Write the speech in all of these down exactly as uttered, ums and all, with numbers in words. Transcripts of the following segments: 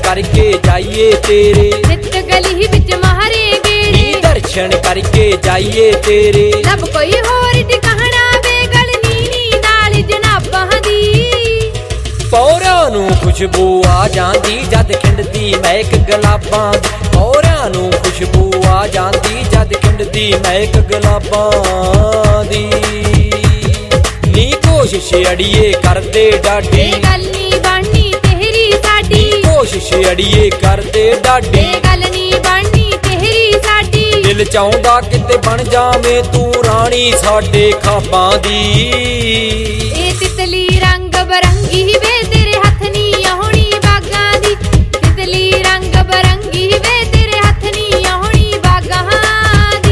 करके जाइए तेरे, नित गली विच मारे गेड़े, नी दर्शन करके जाइए तेरे। लब कोई होर ठिकाना वे गल नीनी नाल जनाबां दी, पौरां नूं खुशबू आ जांदी जद खिंडदी महक गुलाबां दी, पौरां नूं खुशबू आ जांदी जद खिंडदी महक गुलाबां दी। नी कोशिश अड़िए करदे डाडी, ए गल नी बननी तेरी साडी, नी कोशिश अड़िए करदे डाडी, ए गल नी बननी तेरी साडी। दिल चाहुंदा किते बन जावें तू राणी साडे खाबां दी। ए तितली रंग बरंगी वे तेरे हथ नी आउणी बागां दी, तितली रंग बरंगी वे तेरे हथ नी आउणी बागां दी।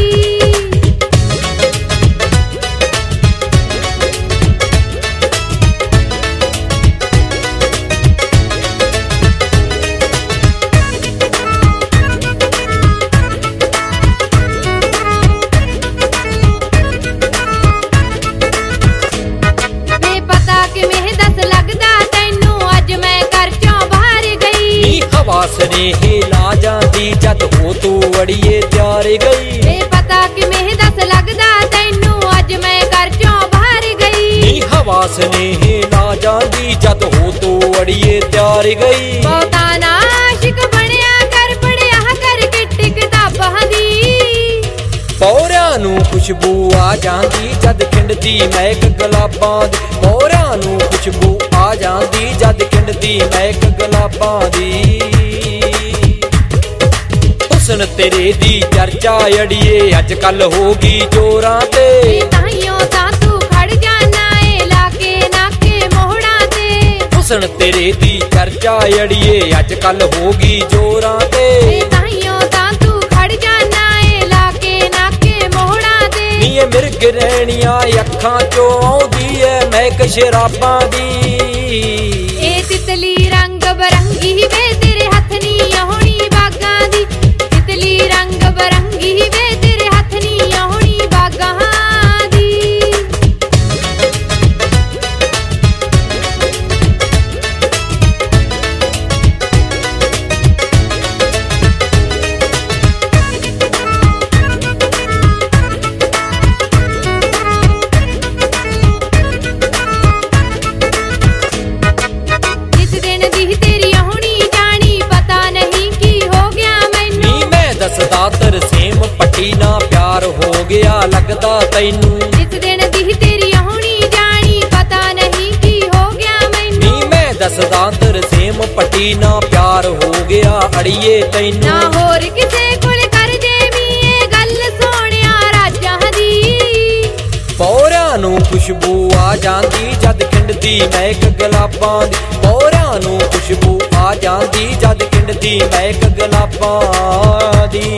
वे पता किवें दस लगदा तैनू अज मैं घर चों बाहर गई, नी हवा सनेहे ला जांदी जद हो तू अड़िए त्यार गई, वे पता किवें दस लगदा तैनू अज मैं घर चों बाहर गई। नी हवा सनेहे ला जांदी जद हो तू अड़िए त्यार गई। बहुता नाशिक बनया कर पढ़िया कर किट किताबां दी, पौरां नूं खुशबू आ जांदी जद खिंडदी महक गुलाबां दी, पौरां नूं खुशबू आ जांदी जद खिंडदी महक गुलाबां दी। हुस्न तेरे दी चर्चा अड़िए अज कल होगी जोरां ते, ताइयों तां तू खड़ जाना ए लाके नाके मोहड़ां ते, हुस्न तेरे दी चर्चा अड़िए अज कल होगी जोरां ते। ताइयों तां तू खड़ जाना ए लाके नाके मोहड़ां ते। नी ए मिर्ग रैणियां अखां चों आउंदी ऐ महक शराबां दी। ए तितली रंग बरंगी वे तेरे हथ नी आउणी बागां दी, तितली रंग बरंगी वे तेरे हथ नी आउणी बागां दी। जिस दिन दी तेरी आउणी जानी पता नहीं की हो गया मैनू, नी मैं दसदा तरसेम पट्टी ना प्यार हो गया लगदा तैनू, जिस दिन दी तेरी आउणी जानी पता नहीं की हो गया मैनू। नी मैं दसदा तरसेम पट्टी ना प्यार हो गया अड़िए तैनू। ना होर किसे कोल कर जेवी ए गल सोहणिया राजां दी, पौरां नूं खुशबू आ जांदी जद खिंडदी महक गुलाबां दी, पौरां नूं खुशबू आ जांदी जद खिंडदी महक गुलाबां दी।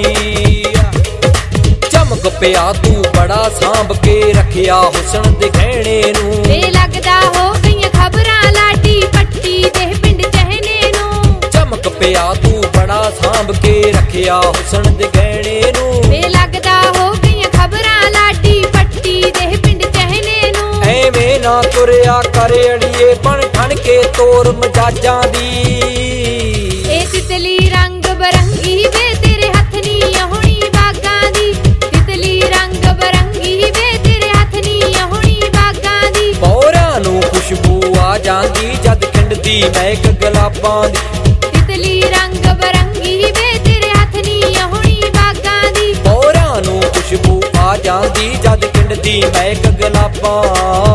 चमक पिया तू बड़ा सांभ के रखिया हुस्न दे गहणे नूं, वे लगदा हो गईयां खबरां लाडी पट्टी दे पिंड चहने नूं, चमक पिया तू बड़ा सांभ के रखिया हुस्न दे गहणे नूं। वे लगदा हो गईयां खबरां लाडी पट्टी दे पिंड चहने नूं। ਐਵੇਂ ਨਾ ਤੁਰਿਆ ਕਰ ਅੜੀਏ ਬਣ ਠਣ ਕੇ ਤੋਰ ਮਜਾਜਾਂ ਦੀ। ए तितली रंग बरंगी वे तेरे हथ नी आउणी बागां दी, तितली रंग बरंगी वे तेरे हथ नी आउणी बागां दी। ਪੌਰਾਂ ਨੂੰ ਖੁਸ਼ਬੂ ਆ ਜਾਂਦੀ ਜਦ ਖਿੰਡਦੀ ਮਹਿਕ ਗੁਲਾਬਾਂ ਦੀ, तितली रंग बरंगी वे तेरे हथ नी आउणी बागां दी, ਪੌਰਾਂ ਨੂੰ ਖੁਸ਼ਬੂ ਆ ਜਾਂਦੀ ਜਦ ਖਿੰਡਦੀ ਮਹਿਕ ਗੁਲਾਬਾਂ